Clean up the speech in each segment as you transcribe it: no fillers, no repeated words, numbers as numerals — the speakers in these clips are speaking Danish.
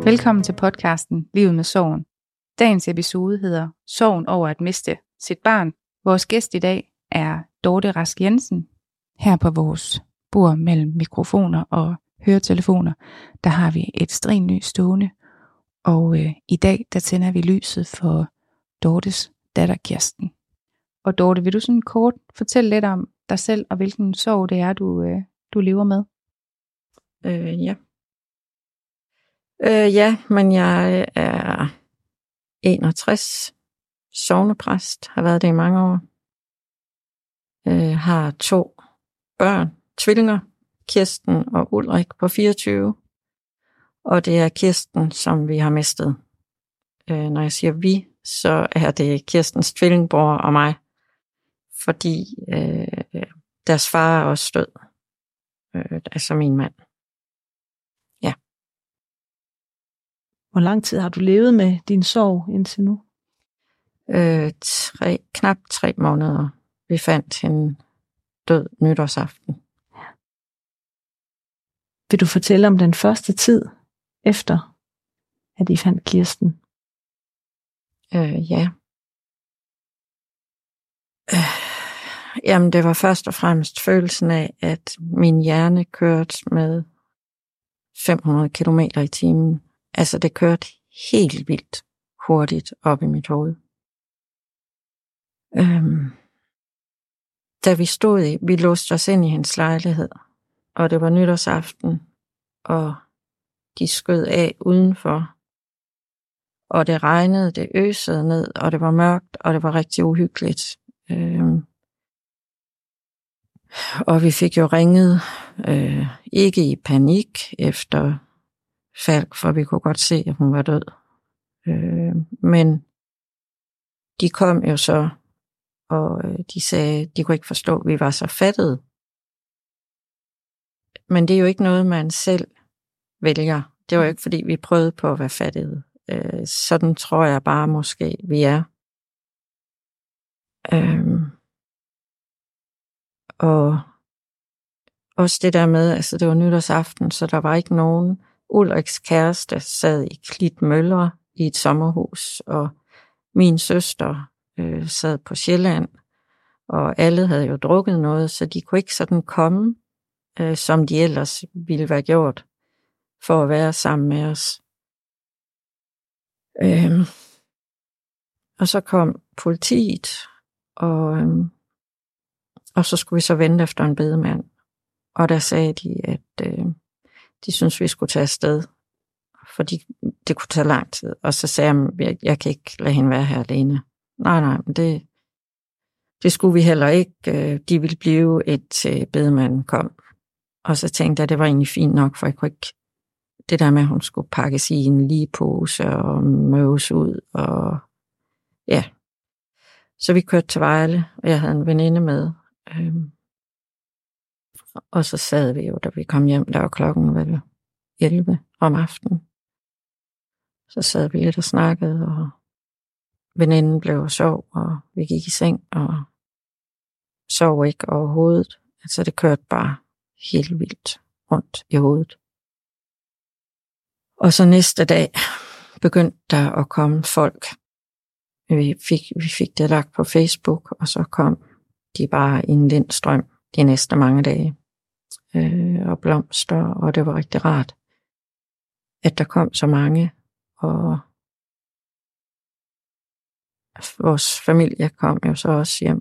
Velkommen til podcasten Livet med Sorgen. Dagens episode hedder Sorgen over at miste sit barn. Vores gæst i dag er Dorte Rask Jensen. Her på vores bord mellem mikrofoner og høretelefoner, der har vi et stearinlys stående. Og i dag, der tænder vi lyset for Dortes datter Kirsten. Og Dorte, vil du sådan kort fortælle lidt om dig selv, og hvilken sorg det er, du lever med? Men jeg er 61, sognepræst, har været det i mange år. Har 2 børn, tvillinger, Kirsten og Ulrik på 24. Og det er Kirsten, som vi har mistet. Når jeg siger vi, så er det Kirstens tvillingbror og mig. Fordi deres far er også død. Altså min mand. Ja. Hvor lang tid har du levet med din sorg indtil nu? Knap 3 måneder. Vi fandt hende død nytårsaften. Ja. Vil du fortælle om den første tid efter, at I fandt Kirsten? Ja. Jamen, det var først og fremmest følelsen af, at min hjerne kørte med 500 km/t. Altså, det kørte helt vildt hurtigt op i mit hoved. Da vi låste os ind i hendes lejlighed, og det var nytårsaften, og de skød af udenfor, og det regnede, det øsede ned, og det var mørkt, og det var rigtig uhyggeligt. Og vi fik jo ringet, ikke i panik efter Falk, for vi kunne godt se, at hun var død. Men de kom jo så, og de sagde, de kunne ikke forstå, at vi var så fattede. Men det er jo ikke noget, man selv vælger. Det var jo ikke, fordi vi prøvede på at være fattige. Sådan tror jeg bare måske, vi er. Og også det der med, altså det var nytårsaften, så der var ikke nogen. Ulriks kæreste sad i Klitmøller i et sommerhus, og min søster sad på Sjælland, og alle havde jo drukket noget, så de kunne ikke sådan komme, som de ellers ville være gjort, for at være sammen med os. Og så kom politiet, og så skulle vi så vente efter en bedemand. Og der sagde de, at de syntes, vi skulle tage afsted, fordi det kunne tage lang tid. Og så sagde jeg, jeg kan ikke lade hende være her alene. Nej, men det skulle vi heller ikke. De ville blive til bedemanden kom. Og så tænkte jeg, at det var egentlig fint nok, for jeg kunne ikke. Det der med, at hun skulle pakkes i en ligepose og møves ud. Og ja. Så vi kørte til Vejle, og jeg havde en veninde med. Og så sad vi jo, da vi kom hjem, der var klokken vel 11 om aftenen. Så sad vi lidt og snakkede, og veninden blev sov, og vi gik i seng, og sov ikke overhovedet. Altså det kørte bare helt vildt rundt i hovedet. Og så næste dag begyndte der at komme folk. Vi fik det lagt på Facebook, og så kom de bare i en lindstrøm de næste mange dage. Og blomster, og det var rigtig rart, at der kom så mange, og vores familie kom jo så også hjem.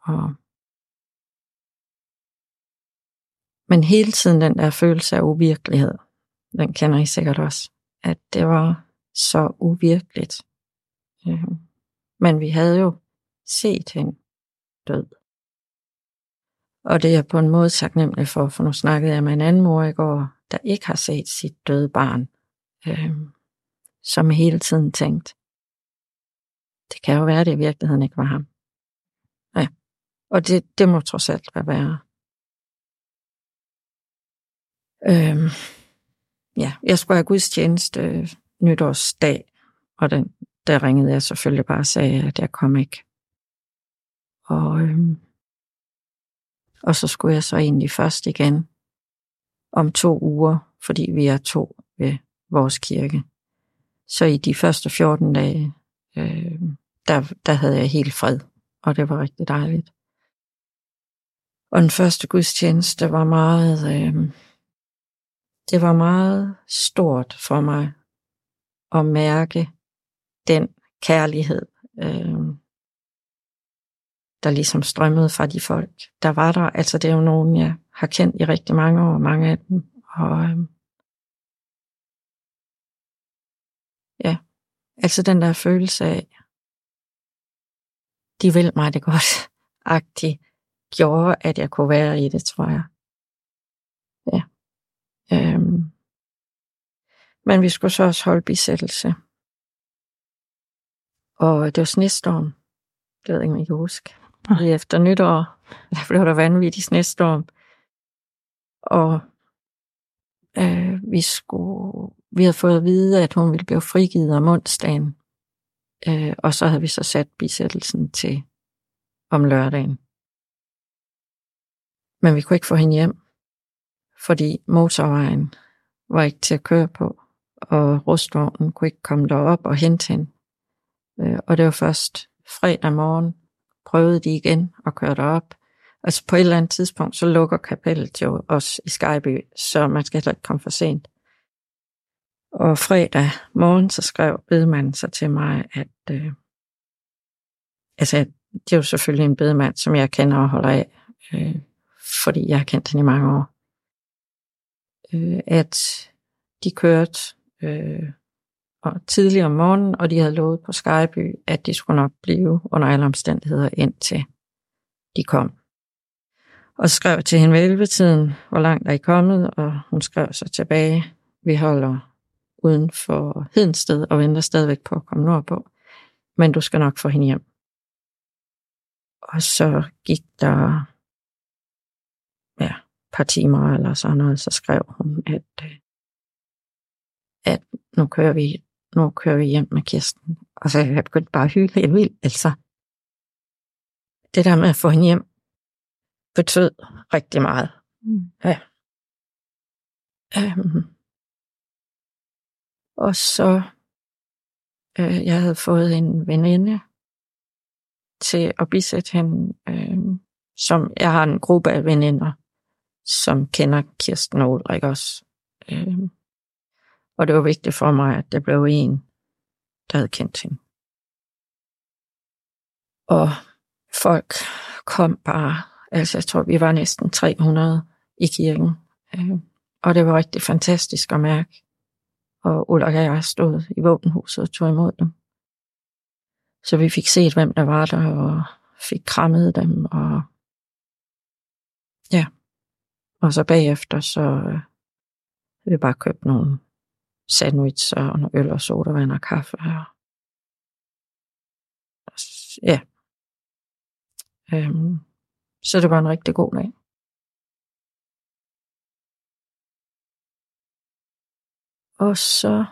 Men hele tiden den der følelse af uvirkelighed, den kender I sikkert også, at det var så uvirkeligt. Men vi havde jo set hende død. Og det er jeg på en måde taknemmelig for nu snakkede jeg med en anden mor i går, der ikke har set sit døde barn, som hele tiden tænkte, det kan jo være, at det i virkeligheden ikke var ham. Ja. Og det må trods alt være værre. Jeg skulle have gudstjeneste nytårsdag, og der ringede jeg selvfølgelig bare og sagde, at jeg kom ikke. Og så skulle jeg så egentlig først igen om 2 uger, fordi vi er 2 ved vores kirke. Så i de første 14 dage, der havde jeg helt fred, og det var rigtig dejligt. Og den første gudstjeneste var meget, det var meget stort for mig at mærke den kærlighed, der ligesom strømmede fra de folk, der var der. Altså det er jo nogen, jeg har kendt i rigtig mange år, mange af dem. Og ja, altså den der følelse af, de vil mig det godt, agtigt, gjorde, at jeg kunne være i det, tror jeg. Ja. Men vi skulle så også holde bisættelse. Og det var snestorm. Det ved jeg ikke, om I kan huske. Lige efter nytår, der blev der vanvittig snestorm. Og vi havde fået at vide, at hun ville blive frigivet om onsdagen. Og så havde vi så sat bisættelsen til om lørdagen. Men vi kunne ikke få hende hjem, fordi motorvejen var ikke til at køre på, og rustvognen kunne ikke komme derop og hente hende. Og det var først fredag morgen, prøvede de igen at køre derop. Altså på et eller andet tidspunkt, så lukker kapellet jo også i Skejby, så man skal heller ikke komme for sent. Og fredag morgen, så skrev bedemanden så til mig, at det er jo selvfølgelig en bedemand, som jeg kender og holder af, fordi jeg har kendt hende i mange år. At de kørte tidligere om morgenen, og de havde lovet på Skejby, at de skulle nok blive under alle omstændigheder, indtil de kom. Og så skrev jeg til hende ved 11-tiden, hvor langt er I kommet, og hun skrev så tilbage, vi holder uden for Hedensted og venter stadigvæk på at komme nordpå, men du skal nok få hende hjem. Og så gik der et par timer eller sådan noget, så skrev hun, at nu kører vi hjem med Kirsten. Og så jeg begyndte bare at hyle helt vildt. Altså, det der med at få hende hjem, betød rigtig meget. Ja. Og så, jeg havde fået en veninde til at bisætte hende, som jeg har en gruppe af veninder, som kender Kirsten og Ulrik også. Og det var vigtigt for mig, at det blev en, der havde kendt hende. Og folk kom bare, altså jeg tror, vi var næsten 300 i kirken. Og det var rigtig fantastisk at mærke. Og Ulrik og jeg stod i våbenhuset og tog imod dem. Så vi fik set, hvem der var der, og fik krammet dem. Og ja, og så bagefter, så havde vi bare købt nogle sandwich og noget øl og sodavand og kaffe. Ja. Så det var en rigtig god dag. Og så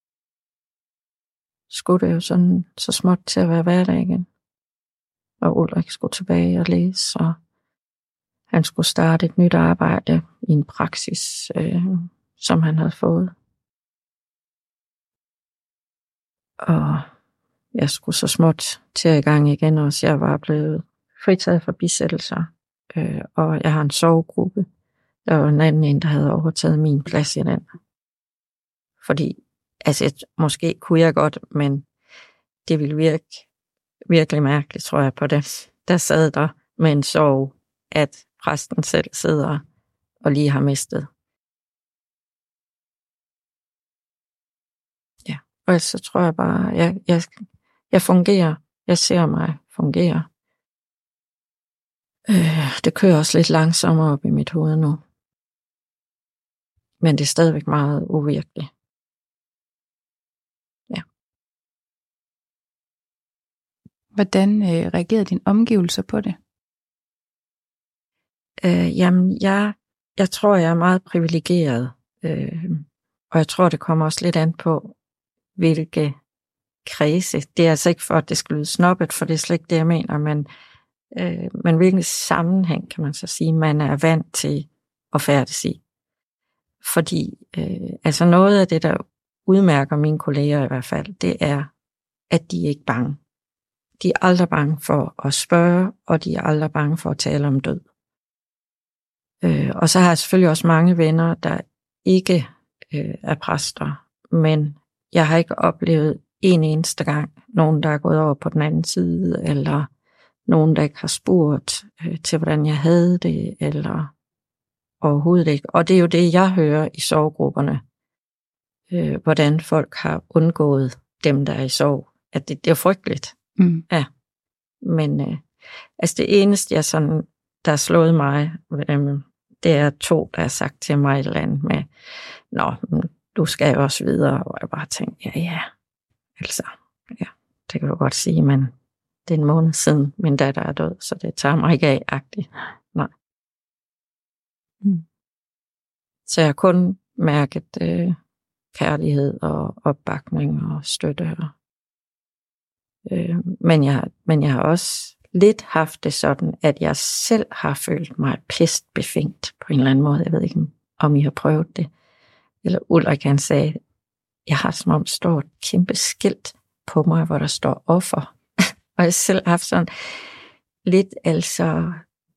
skulle det jo sådan så småt til at være hverdag igen. Og Ulrik skulle tilbage og læse, og han skulle starte et nyt arbejde i en praksis, som han havde fået. Og jeg skulle så småt til i gang igen også. Jeg var blevet fritaget for bisættelser, og jeg har en sovegruppe. Der var en anden, der havde overtaget min plads i den. Fordi, altså måske kunne jeg godt, men det ville virke virkelig mærkeligt, tror jeg, på det. Der sad der med en sorg, at præsten selv sidder og lige har mistet. Ja, og så tror jeg bare, jeg fungerer. Jeg ser mig fungere. Det kører også lidt langsommere op i mit hoved nu. Men det er stadigvæk meget uvirkeligt. Ja. Hvordan reagerede dine omgivelser på det? Jamen, jeg tror, jeg er meget privilegeret. Og jeg tror, det kommer også lidt an på, hvilke kredse. Det er altså ikke for, at det skal lyde snobbet, for det er slet ikke det, jeg mener, men hvilken sammenhæng, kan man så sige, man er vant til at færdes i. Fordi altså noget af det, der udmærker mine kolleger i hvert fald, det er, at de er ikke bange. De er aldrig bange for at spørge, og de er aldrig bange for at tale om død. Og så har jeg selvfølgelig også mange venner, der ikke er præster, men jeg har ikke oplevet en eneste gang nogen, der er gået over på den anden side, eller nogen, der ikke har spurgt til, hvordan jeg havde det, eller overhovedet ikke. Og det er jo det, jeg hører i sorggrupperne, hvordan folk har undgået dem, der er i sorg. At det er frygteligt. Mm. Ja. Men altså det eneste, jeg sådan, der har slået mig, det er 2, der har sagt til mig et eller andet med, nå, du skal jo også videre. Og jeg bare tænkte, ja, altså, ja, det kan du godt sige, men det er en måned siden, min datter er død, så det tager mig ikke af-agtigt. Nej. Mm. Så jeg har kun mærket kærlighed og opbakning og støtte. Men jeg har også lidt haft det sådan, at jeg selv har følt mig pestbefængt på en eller anden måde. Jeg ved ikke, om I har prøvet det. Eller Ulrik, han sagde, jeg har som om står et kæmpe skilt på mig, hvor der står offer. Og jeg selv har haft sådan lidt, altså,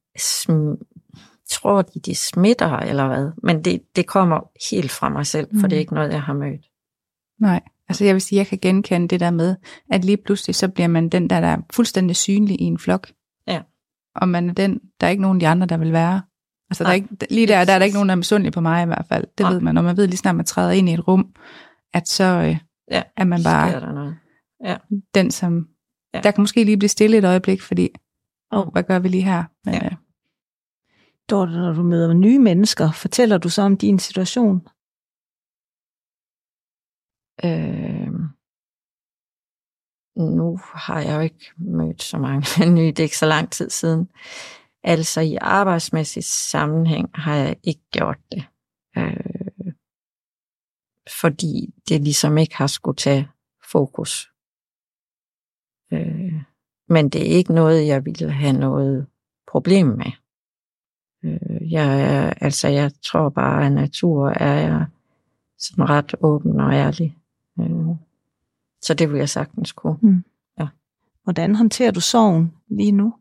tror de smitter, eller hvad? Men det kommer helt fra mig selv, for det er ikke noget, jeg har mødt. Nej, altså jeg vil sige, jeg kan genkende det der med, at lige pludselig så bliver man den, der er fuldstændig synlig i en flok. Ja. Og man er den, der er ikke nogen af de andre, der vil være. Altså der er ikke, lige der er der ikke nogen, der er misundelig på mig i hvert fald. Det ved man, og man ved lige snart, man træder ind i et rum, at så er man bare der noget. Ja. Den, som... Ja. Der kan måske lige blive stille et øjeblik, fordi, hvad gør vi lige her? Men, Dorte, når du møder nye mennesker, fortæller du så om din situation? Nu har jeg jo ikke mødt så mange nye, det er ikke så lang tid siden. Altså i arbejdsmæssig sammenhæng har jeg ikke gjort det. Fordi det ligesom ikke har skulle tage fokus. Men det er ikke noget, jeg ville have noget problem med. Jeg tror bare, at natur er jeg sådan ret åben og ærlig. Så det vil jeg sagtens kunne. Mm. Ja. Hvordan håndterer du sorgen lige nu?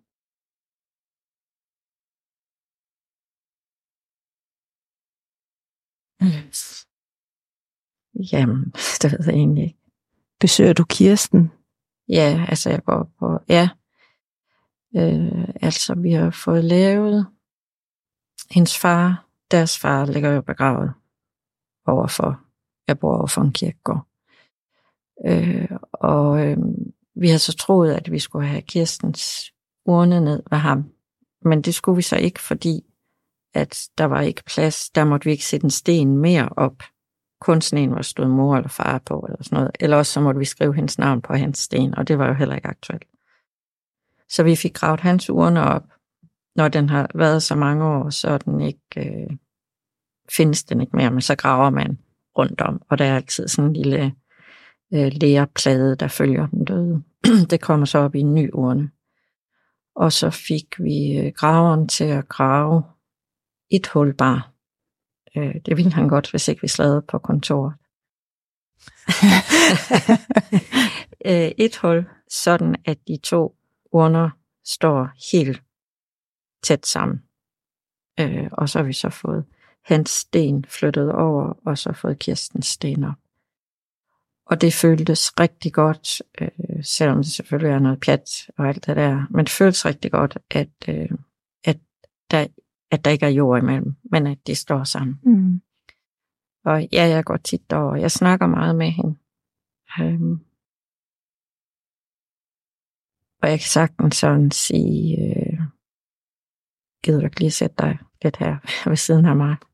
Jamen, det ved jeg egentlig ikke. Besøger du Kirsten? Ja, altså jeg går på, ja. Altså vi har fået lavet, deres far ligger jo begravet jeg bor overfor en kirkegård. Vi har så troet, at vi skulle have Kirstens urne ned ved ham. Men det skulle vi så ikke, fordi at der var ikke plads. Der måtte vi ikke sætte en sten mere op. Kun sådan en, hvor stod mor eller far på, eller sådan noget. Eller også så måtte vi skrive hendes navn på hans sten, og det var jo heller ikke aktuelt. Så vi fik gravet hans urne op. Når den har været så mange år, så er den ikke, findes den ikke mere, men så graver man rundt om, og der er altid sådan en lille lerplade, der følger den døde. Det kommer så op i en ny urne. Og så fik vi graveren til at grave et hul bare. Det ville han godt, hvis ikke vi sladrede på kontoret. Et hul, sådan at de 2 urner står helt tæt sammen. Og så har vi så fået hans sten flyttet over, og så fået Kirstens sten op. Og det føltes rigtig godt, selvom det selvfølgelig er noget pjat og alt det der, men det føltes rigtig godt, at der ikke er jord imellem, men at de står sammen. Mm. Og ja, jeg går tit derover. Jeg snakker meget med hende. Og jeg kan sagtens sådan sige, gider du ikke lige sætte dig lidt her ved siden af mig?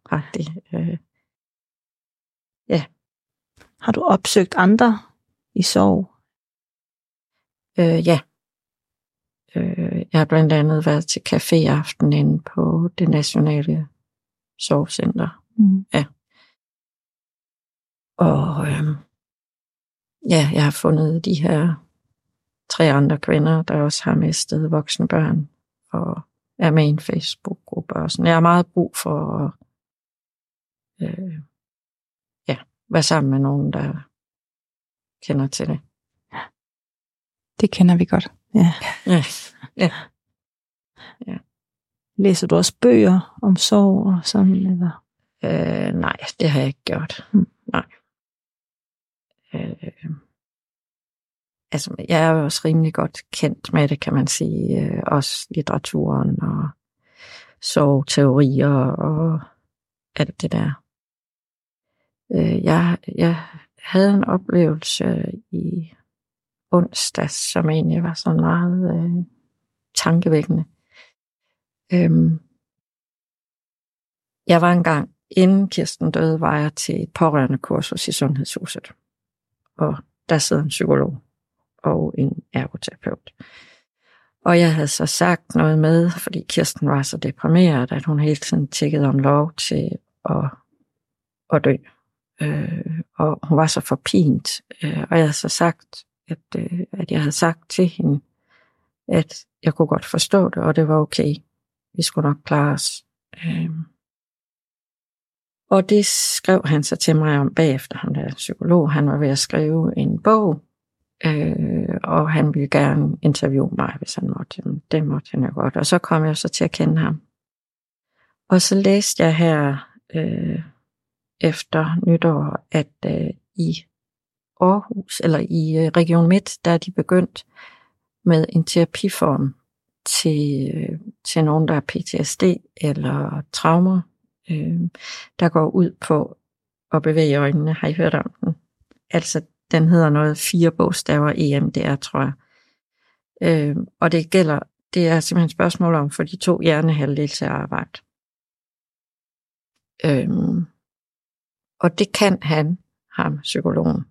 Ja. Har du opsøgt andre i sorg? Ja. Jeg har blandt andet været til caféaften inde på det nationale sorgcenter. Mm. Ja. Og jeg har fundet de her 3 andre kvinder, der også har mistet voksne børn, og er med i en Facebook-gruppe og sådan. Jeg har meget brug for være sammen med nogen, der kender til det. Det kender vi godt. Ja. Ja. Læser du også bøger om sorg og sådan, eller? Nej, det har jeg ikke gjort. Nej. Altså, jeg er jo også rimelig godt kendt med det, kan man sige. Også litteraturen og sorgteorier og alt det der. Jeg havde en oplevelse i onsdags, som egentlig var sådan meget tankevækkende. Jeg var engang, inden Kirsten døde, var jeg til et pårørende kursus i Sundhedshuset. Og der sidder en psykolog og en ergoterapeut. Og jeg havde så sagt noget med, fordi Kirsten var så deprimeret, at hun hele tiden tjekkede om lov til at dø. Og hun var så forpint. Og jeg havde så sagt, at jeg havde sagt til hende, at jeg kunne godt forstå det, og det var okay. Vi skulle nok klare os. Og det skrev han så til mig om bagefter, han der psykolog. Han var ved at skrive en bog, og han ville gerne interviewe mig, hvis han måtte. Det måtte han jo godt. Og så kom jeg så til at kende ham. Og så læste jeg her efter nytår, at i Aarhus, eller i Region Midt, der er de begyndt med en terapiform til nogen, der har PTSD eller traumer, der går ud på at bevæge øjnene. Har I hørt om den? Altså, den hedder noget 4 bogstaver EMDR, tror jeg. Og det er simpelthen et spørgsmål om for de 2 hjernehalvdele til at arbejde. Og det kan ham, psykologen.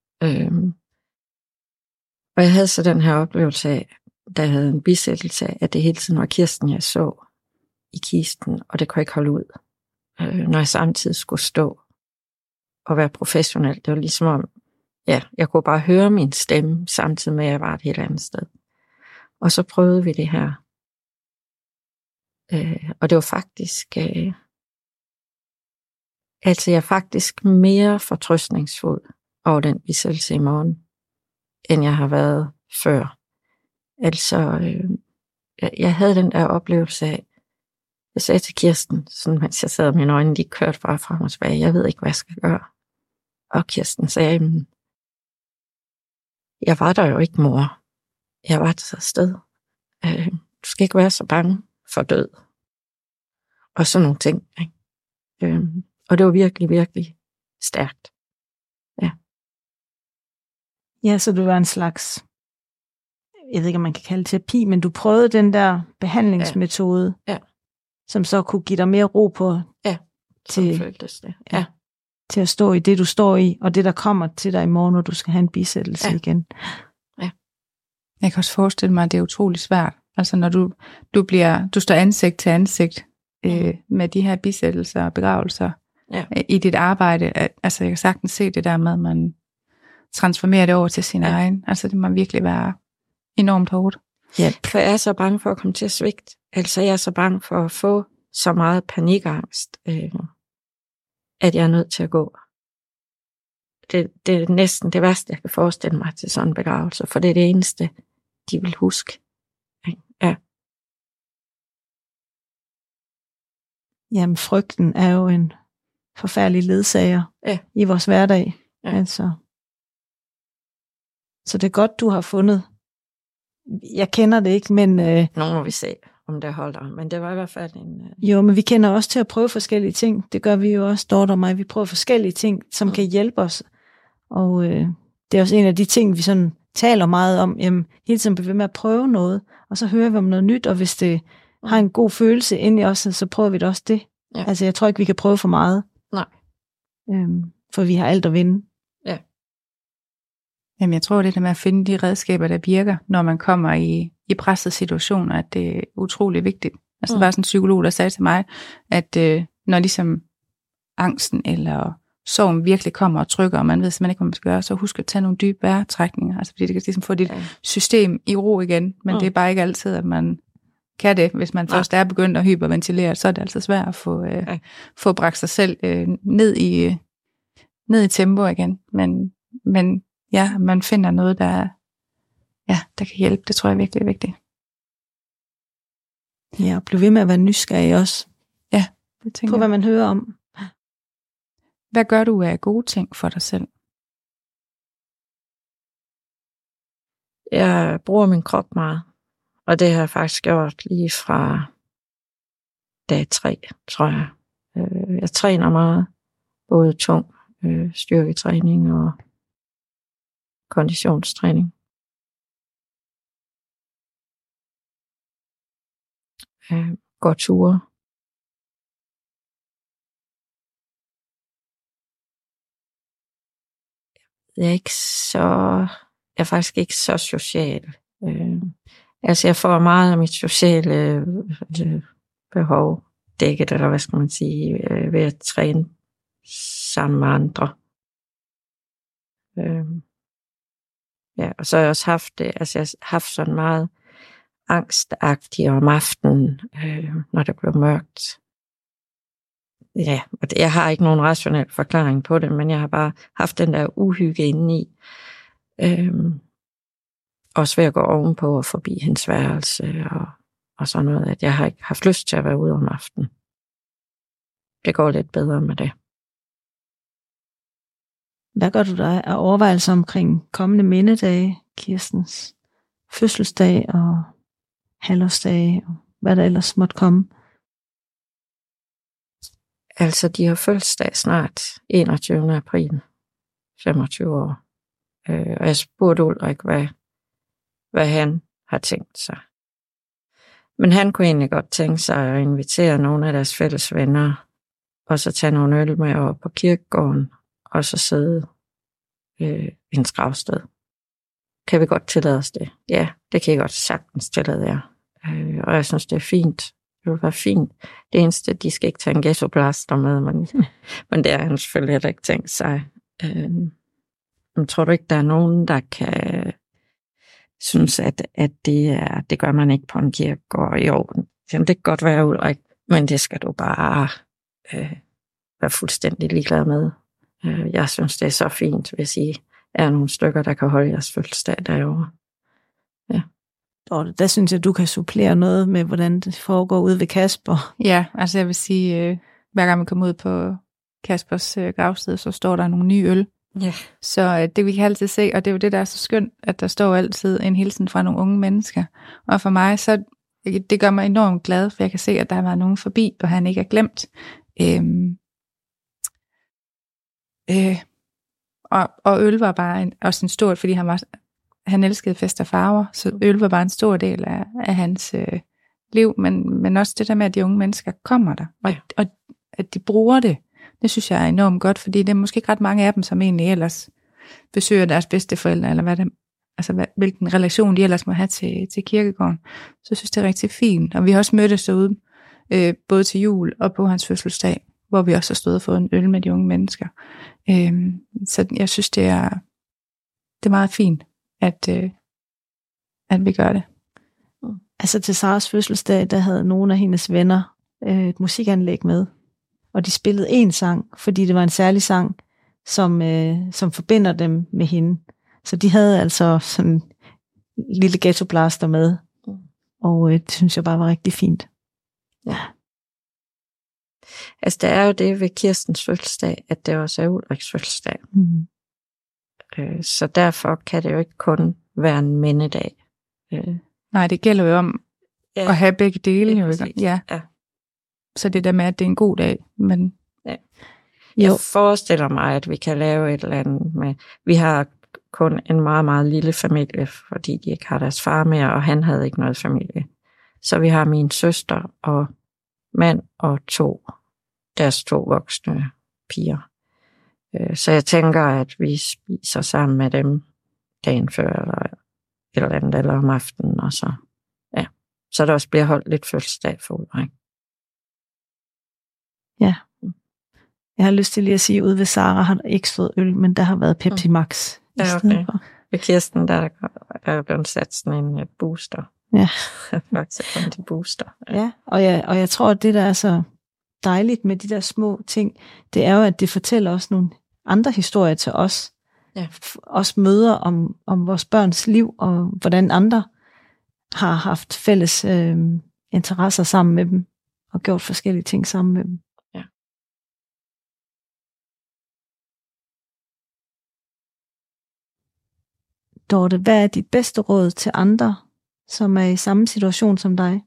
Og jeg havde så den her oplevelse af, da jeg havde en bisættelse af, at det hele tiden var Kirsten, jeg så i kisten, og det kunne jeg ikke holde ud. Når jeg samtidig skulle stå og være professionel. Det var ligesom om, jeg kunne bare høre min stemme, samtidig med, at jeg var et helt andet sted. Og så prøvede vi det her. Og det var faktisk... jeg er faktisk mere fortrøstningsfuld over den bisættelse i morgen, end jeg har været før. Altså, jeg havde den der oplevelse af, jeg sagde til Kirsten, sådan, mens jeg sad, mine øjne, de kørte bare frem og tilbage, jeg ved ikke, hvad jeg skal gøre. Og Kirsten sagde, jeg var der jo ikke, mor. Jeg var til sted. Du skal ikke være så bange for død. Og sådan nogle ting. Ikke? Og det var virkelig, virkelig stærkt. Ja. Ja, så du var en slags, jeg ved ikke, om man kan kalde det terapi, men du prøvede den der behandlingsmetode, som så kunne give dig mere ro på, føltes det. Ja. Til at stå i det, du står i, og det, der kommer til dig i morgen, når du skal have en bisættelse igen. Ja. Jeg kan også forestille mig, at det er utroligt svært. Altså når du står ansigt til ansigt med de her bisættelser og begravelser i dit arbejde. Altså jeg kan sagtens se det der med, at man transformerer det over til sin egen. Altså det må virkelig være enormt hårdt. Ja, for jeg er så bange for at komme til at svigte. Altså jeg er så bange for at få så meget panikangst, at jeg er nødt til at gå. Det er næsten det værste, jeg kan forestille mig til sådan en begravelse, for det er det eneste, de vil huske. Ja. Jamen, frygten er jo en forfærdelig ledsager i vores hverdag. Ja. Altså. Så det er godt, du har fundet. Jeg kender det ikke, men... Nu må vi se, om det holder. Men det var i hvert fald en... Jo, men vi kender også til at prøve forskellige ting. Det gør vi jo også, Dorte og mig. Vi prøver forskellige ting, som kan hjælpe os. Og det er også en af de ting, vi sådan taler meget om. Jamen, hele tiden bliver vi ved med at prøve noget, og så hører vi om noget nyt, og hvis det har en god følelse inde i os, så prøver vi det også det. Ja. Altså, jeg tror ikke, vi kan prøve for meget. Nej. For vi har alt at vinde. Ja. Jamen, jeg tror, det der med at finde de redskaber, der virker, når man kommer i pressede situationer, at det er utrolig vigtigt. Altså, der var sådan en psykolog, der sagde til mig, at når ligesom angsten eller sorgen virkelig kommer og trykker, og man ved simpelthen ikke, hvad man skal gøre, så husk at tage nogle dybe vejrtrækninger, altså fordi det kan ligesom få dit system i ro igen, men det er bare ikke altid, at man kan det. Hvis man først er begyndt at hyperventilere, så er det altså svært at få bragt sig selv ned ned i tempo igen. Men ja, man finder noget, der kan hjælpe. Det tror jeg virkelig er vigtigt. Ja, og blive ved med at være nysgerrig også. Ja, det tænker på, hvad man hører om. Hvad gør du af gode ting for dig selv? Jeg bruger min krop meget, og det har jeg faktisk gjort lige fra dag 3, tror jeg. Jeg træner meget, både tung styrketræning og konditionstræning. Går ture. Jeg er faktisk ikke så social. Jeg får meget af mit sociale behov dækket, eller hvad skal man sige, ved at træne sammen med andre. Og så har jeg også haft det, jeg har haft sådan meget angstagtigt om aftenen, når det blev mørkt. Ja, og jeg har ikke nogen rationel forklaring på det, men jeg har bare haft den der uhygge indeni. Også ved at gå ovenpå og forbi hendes værelse og sådan noget, at jeg har ikke haft lyst til at være ude om aftenen. Det går lidt bedre med det. Hvad gør du der af overvejelser omkring kommende mindedage, Kirstens fødselsdag og halvårsdag, og hvad der ellers måtte komme? Altså, de har fødselsdag snart, 21. april, 25 år. Og jeg spurgte Ulrik, hvad han har tænkt sig. Men han kunne egentlig godt tænke sig at invitere nogle af deres fælles venner, og så tage nogle øl med over på kirkegården, og så sidde hendes gravsted. Kan vi godt tillade os det? Ja, det kan jeg godt sagtens tillade jer. Og jeg synes, det er fint. Det vil være fint. Det eneste, de skal ikke tage en ghettoblaster med, men det har han selvfølgelig heller ikke tænkt sig. Men tror du ikke, der er nogen, der kan synes, at det gør man ikke på en kirkegård? Jo, jamen, det kan godt være, Ulrik, men det skal du bare være fuldstændig ligeglad med. Jeg synes, det er så fint, hvis I er nogle stykker, der kan holde jeres fødselsdag derovre. Ja. Og der synes jeg, du kan supplere noget med, hvordan det foregår ude ved Kasper. Ja, altså jeg vil sige, hver gang vi kommer ud på Kaspers gravsted, så står der nogle nye øl. Ja. Så det vi kan altid se, og det er jo det, der er så skønt, at der står altid en hilsen fra nogle unge mennesker. Og for mig, så det gør mig enormt glad, for jeg kan se, at der har været nogen forbi, og han ikke er glemt. Og øl var bare også en stor, fordi han elskede fest og farver, så øl var bare en stor del af hans liv, men også det der med, at de unge mennesker kommer der, og at de bruger det, det synes jeg er enormt godt, fordi det er måske ikke ret mange af dem, som egentlig ellers besøger deres bedsteforældre, eller hvilken relation de ellers må have til kirkegården. Så jeg synes, det er rigtig fint, og vi har også mødtes derude, både til jul og på hans fødselsdag, hvor vi også har stået og fået en øl med de unge mennesker. Så jeg synes, det er meget fint, at vi gør det. Altså til Saras fødselsdag, der havde nogle af hendes venner et musikanlæg med, og de spillede en sang, fordi det var en særlig sang, som forbinder dem med hende. Så de havde altså sådan en lille ghettoblaster med, og det synes jeg bare var rigtig fint. Ja. Altså, der er jo det ved Kirstens fødselsdag, at det også er Ulriks fødselsdag. Mm. Så derfor kan det jo ikke kun være en mindedag. Nej, det gælder jo om at have begge dele. Jo, ikke? Ja. Så det der med, at det er en god dag. Men jeg forestiller mig, at vi kan lave et eller andet med... Vi har kun en meget, meget lille familie, fordi de ikke har deres far mere, og han havde ikke noget familie. Så vi har min søster og mand og deres to voksne piger. Så jeg tænker, at vi spiser sammen med dem dagen før, eller om aftenen, og så der også bliver holdt lidt fødselsdag for Ulrik. Ja. Jeg har lyst til lige at sige, at ude ved Sara har der ikke stået øl, men der har været Pepsi Max i stedet for. Ved Kirsten, der er blevet sat sådan en booster. Ja. Faktisk kommet til booster. Ja, og jeg tror, at det, der er så dejligt med de der små ting, det er jo, at det fortæller også nogle andre historier til os. Ja. Også møder om vores børns liv, og hvordan andre har haft fælles interesser sammen med dem, og gjort forskellige ting sammen med dem. Ja. Dorte, hvad er dit bedste råd til andre, som er i samme situation som dig?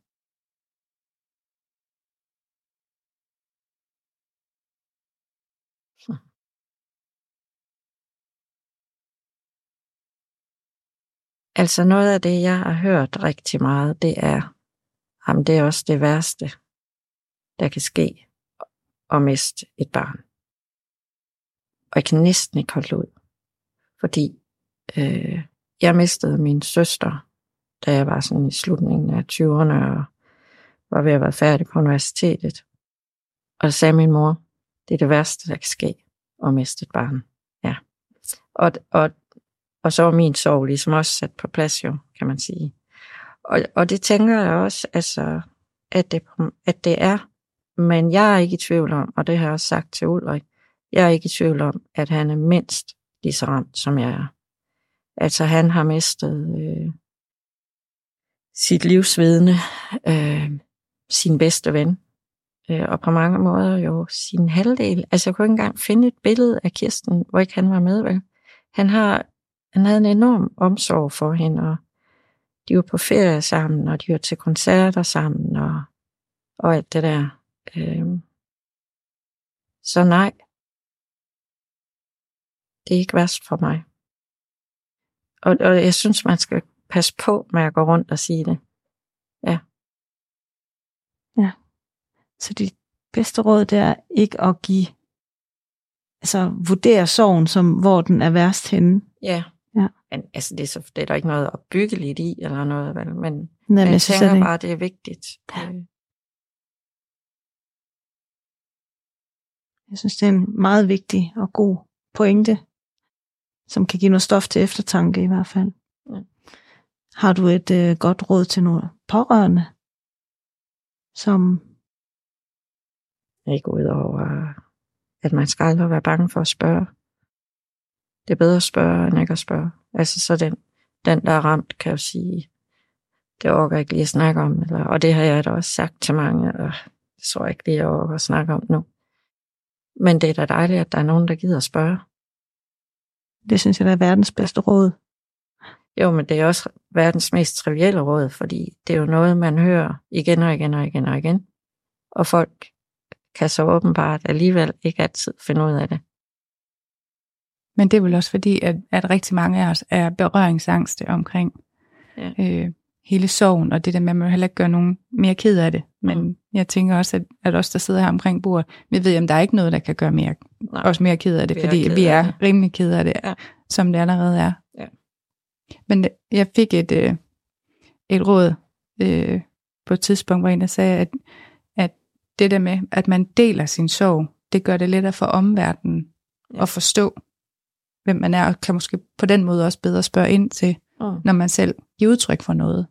Altså noget af det, jeg har hørt rigtig meget, det er, jamen det er også det værste, der kan ske at miste et barn. Og jeg kan næsten ikke holde ud, fordi jeg mistede min søster, da jeg var sådan i slutningen af 20'erne og var ved at være færdig på universitetet. Og så sagde min mor, det er det værste, der kan ske at miste et barn. Ja. Og så var min sorg ligesom også sat på plads, jo, kan man sige. Og det tænker jeg også, altså, at det er. Men jeg er ikke i tvivl om, og det har jeg også sagt til Ulrik, jeg er ikke i tvivl om, at han er mindst lige så ramt, som jeg er. Altså, han har mistet sit livsvidne, sin bedste ven, og på mange måder jo sin halvdel. Altså, jeg kunne ikke engang finde et billede af Kirsten, hvor ikke han var med, vel? Han havde en enorm omsorg for hende, og de var på ferie sammen, og de var til koncerter sammen, og alt det der. Så nej, det er ikke værst for mig. Og jeg synes, man skal passe på med at gå rundt og sige det. Ja. Ja. Så dit bedste råd, det er ikke at vurdere sorgen som, hvor den er værst henne. Ja. Ja. Men altså, det er der ikke noget at bygge lidt i, eller noget, vel? Men jeg tænker bare, det er vigtigt. Ja. Jeg synes, det er en meget vigtig og god pointe, som kan give noget stof til eftertanke i hvert fald. Ja. Har du et godt råd til nogle pårørende, som... Ikke ud over, at man skal aldrig være bange for at spørge. Det er bedre at spørge, end ikke at spørge. Altså, så den der er ramt, kan jo sige, det orker jeg ikke lige at snakke om. Og det har jeg da også sagt til mange, og det tror jeg ikke lige, jeg orker at snakke om nu. Men det er da dejligt, at der er nogen, der gider at spørge. Det synes jeg, der er verdens bedste råd. Jo, men det er også verdens mest trivielle råd, fordi det er jo noget, man hører igen og igen og igen og igen. Og folk kan så åbenbart alligevel ikke altid finde ud af det. Men det er vel også fordi, at rigtig mange af os er berøringsangste omkring hele sorgen, og det der med, at man heller ikke gør nogen mere ked af det. Men jeg tænker også, at os, der sidder her omkring bordet, vi ved, at der er ikke noget, der kan gøre os mere ked af det, fordi vi er rimelig ked af det, som det allerede er. Ja. Men jeg fik et råd på et tidspunkt, hvor en der sagde, at det der med, at man deler sin sorg, det gør det lettere for omverdenen at forstå, hvem man er, og kan måske på den måde også bedre spørge ind til, når man selv giver udtryk for noget.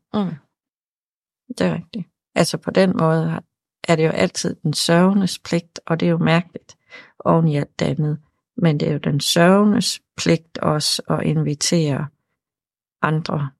Det er rigtigt. Altså på den måde er det jo altid den sørgendes pligt, og det er jo mærkeligt oven i alt det andet. Men det er jo den sørgendes pligt også at invitere andre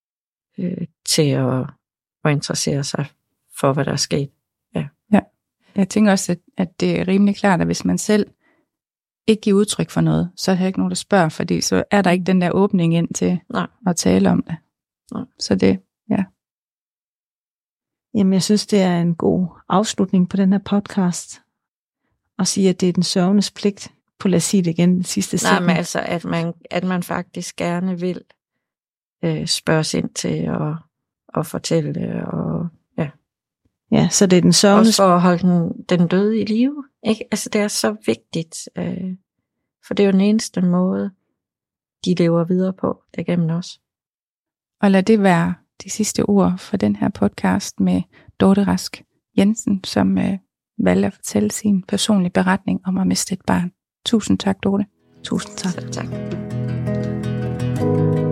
til at interessere sig for, hvad der er sket. Ja. Jeg tænker også, at det er rimelig klart, at hvis man selv ikke giver udtryk for noget, så er der ikke nogen, der spørger, fordi så er der ikke den der åbning ind til at tale om det. Nej. Så det, ja. Jamen, jeg synes, det er en god afslutning på den her podcast, at sige, at det er den sørgendes pligt. Lad os sige det igen, den sidste sætning. Nej, men altså, at man faktisk gerne vil spørges ind til og fortælle det, og ja, så det er den sørgendes... Også for at holde den døde i live, ikke? Altså, det er så vigtigt, for det er jo den eneste måde, de lever videre på, det gennem os. Og lad det være de sidste ord for den her podcast med Dorte Rask Jensen, som valgte at fortælle sin personlige beretning om at miste et barn. Tusind tak, Dorte. Tusind tak. Tak.